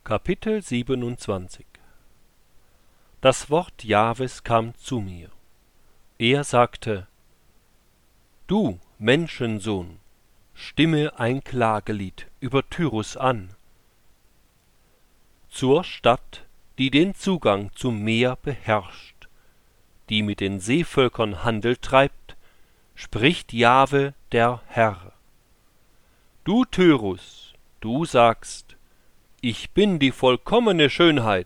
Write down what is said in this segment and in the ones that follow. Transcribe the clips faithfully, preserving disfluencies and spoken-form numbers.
Kapitel siebenundzwanzig. Das Wort Jahwes kam zu mir. Er sagte: Du, Menschensohn, stimme ein Klagelied über Tyrus an. Zur Stadt, die den Zugang zum Meer beherrscht, die mit den Seevölkern Handel treibt, spricht Jahwe der Herr. Du Tyrus, du sagst: Ich bin die vollkommene Schönheit.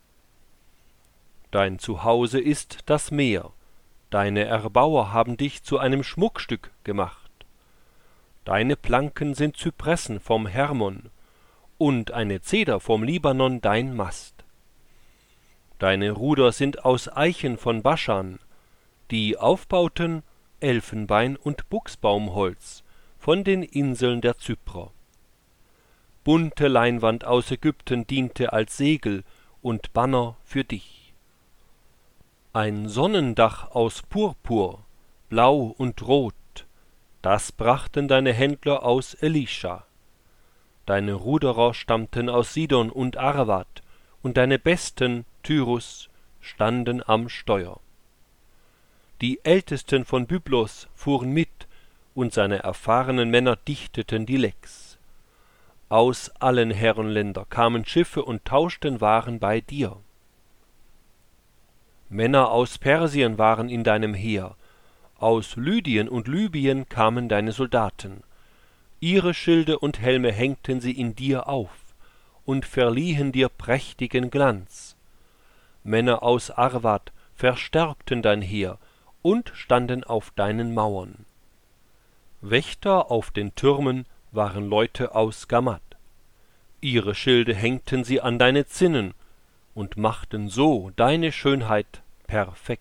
Dein Zuhause ist das Meer, deine Erbauer haben dich zu einem Schmuckstück gemacht. Deine Planken sind Zypressen vom Hermon, und eine Zeder vom Libanon dein Mast. Deine Ruder sind aus Eichen von Baschan, die Aufbauten Elfenbein und Buchsbaumholz von den Inseln der Zyprer. Bunte Leinwand aus Ägypten diente als Segel und Banner für dich. Ein Sonnendach aus Purpur, Blau und Rot, das brachten deine Händler aus Elisha. Deine Ruderer stammten aus Sidon und Arvad, und deine Besten, Tyrus, standen am Steuer. Die Ältesten von Byblos fuhren mit, und seine erfahrenen Männer dichteten die Lecks. Aus allen Herrenländer kamen Schiffe und tauschten Waren bei dir. Männer aus Persien waren in deinem Heer, aus Lydien und Libyen kamen deine Soldaten. Ihre Schilde und Helme hängten sie in dir auf und verliehen dir prächtigen Glanz. Männer aus Arvad verstärkten dein Heer und standen auf deinen Mauern. Wächter auf den Türmen waren Leute aus Gamat. Ihre Schilde hängten sie an deine Zinnen und machten so deine Schönheit perfekt.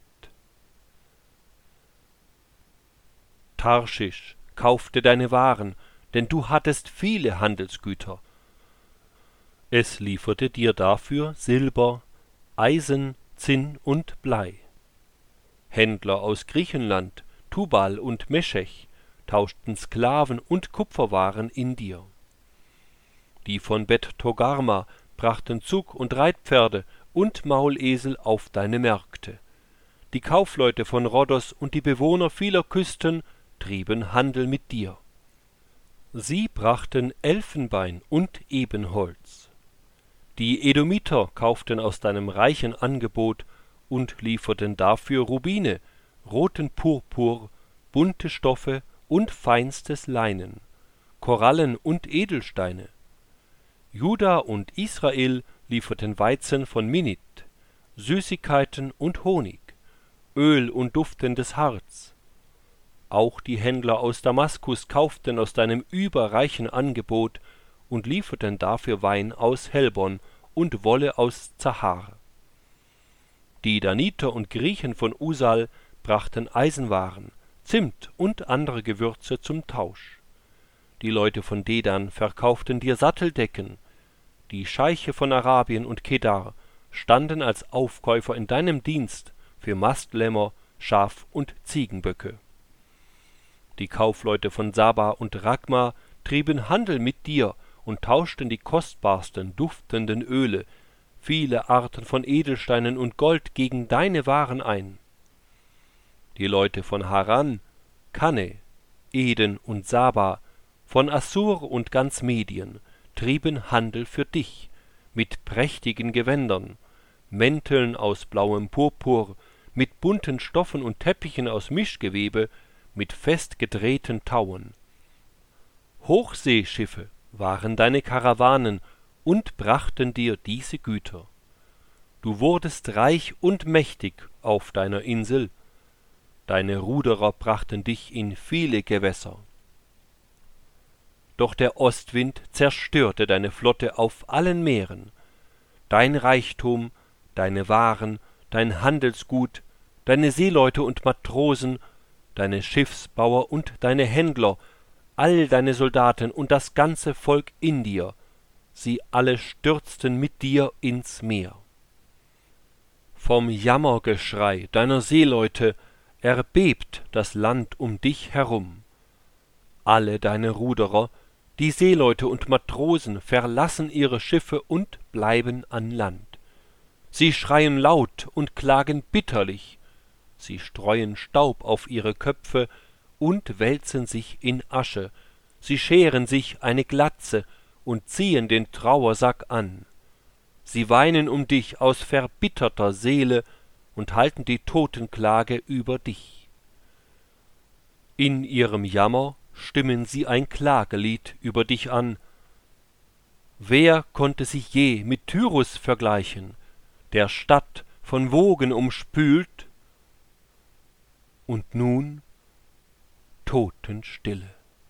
Tarschisch kaufte deine Waren, denn du hattest viele Handelsgüter. Es lieferte dir dafür Silber, Eisen, Zinn und Blei. Händler aus Griechenland, Tubal und Meschech, tauschten Sklaven und Kupferwaren in dir. Die von Bet Togarma brachten Zug und Reitpferde und Maulesel auf deine Märkte. Die Kaufleute von Rhodos und die Bewohner vieler Küsten trieben Handel mit dir. Sie brachten Elfenbein und Ebenholz. Die Edomiter kauften aus deinem reichen Angebot und lieferten dafür Rubine, roten Purpur, bunte Stoffe und feinstes Leinen, Korallen und Edelsteine. Juda und Israel lieferten Weizen von Minit, Süßigkeiten und Honig, Öl und duftendes Harz. Auch die Händler aus Damaskus kauften aus deinem überreichen Angebot und lieferten dafür Wein aus Helbon und Wolle aus Zahar. Die Daniter und Griechen von Usal brachten Eisenwaren, Zimt und andere Gewürze zum Tausch. Die Leute von Dedan verkauften dir Satteldecken. Die Scheiche von Arabien und Kedar standen als Aufkäufer in deinem Dienst für Mastlämmer, Schaf- und Ziegenböcke. Die Kaufleute von Saba und Ragma trieben Handel mit dir und tauschten die kostbarsten duftenden Öle, viele Arten von Edelsteinen und Gold gegen deine Waren ein. Die Leute von Haran, Kanne, Eden und Saba, von Assur und ganz Medien trieben Handel für dich mit prächtigen Gewändern, Mänteln aus blauem Purpur, mit bunten Stoffen und Teppichen aus Mischgewebe, mit festgedrehten Tauen. Hochseeschiffe waren deine Karawanen und brachten dir diese Güter. Du wurdest reich und mächtig auf deiner Insel. Deine Ruderer brachten dich in viele Gewässer. Doch der Ostwind zerstörte deine Flotte auf allen Meeren. Dein Reichtum, deine Waren, dein Handelsgut, deine Seeleute und Matrosen, deine Schiffsbauer und deine Händler, all deine Soldaten und das ganze Volk in dir, sie alle stürzten mit dir ins Meer. Vom Jammergeschrei deiner Seeleute erbebt das Land um dich herum. Alle deine Ruderer, Die Seeleute und Matrosen verlassen ihre Schiffe und bleiben an Land. Sie schreien laut und klagen bitterlich, sie streuen Staub auf ihre Köpfe und wälzen sich in Asche, sie scheren sich eine Glatze und ziehen den Trauersack an. Sie weinen um dich aus verbitterter Seele und halten die Totenklage über dich. In ihrem Jammer stimmen sie ein Klagelied über dich an. Wer konnte sich je mit Tyrus vergleichen, der Stadt von Wogen umspült? Und nun Totenstille.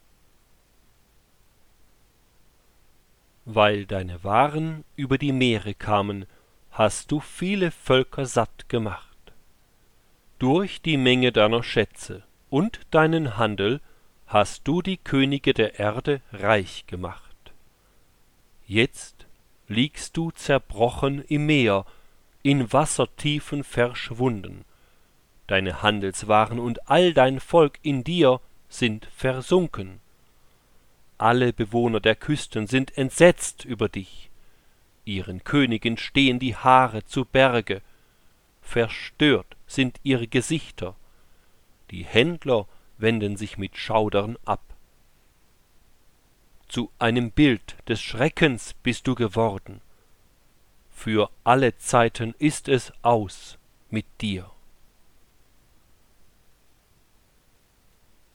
Weil deine Waren über die Meere kamen, hast du viele Völker satt gemacht. Durch die Menge deiner Schätze und deinen Handel hast du die Könige der Erde reich gemacht. Jetzt liegst du zerbrochen im Meer, in Wassertiefen verschwunden. Deine Handelswaren und all dein Volk in dir sind versunken. Alle Bewohner der Küsten sind entsetzt über dich. Ihren Königen stehen die Haare zu Berge. Verstört sind ihre Gesichter. Die Händler wenden sich mit Schaudern ab. Zu einem Bild des Schreckens bist du geworden. Für alle Zeiten ist es aus mit dir.